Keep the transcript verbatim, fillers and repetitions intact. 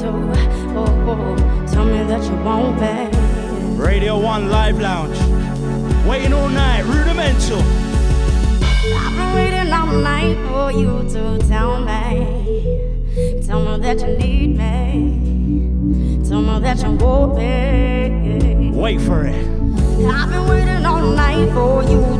Oh, oh, tell me that you won't be. Radio One Live Lounge. Waiting all night, rudimental. I've been waiting all night for you to tell me. Tell me that you need me. Tell me that you want me. Wait for it. I've been waiting all night for you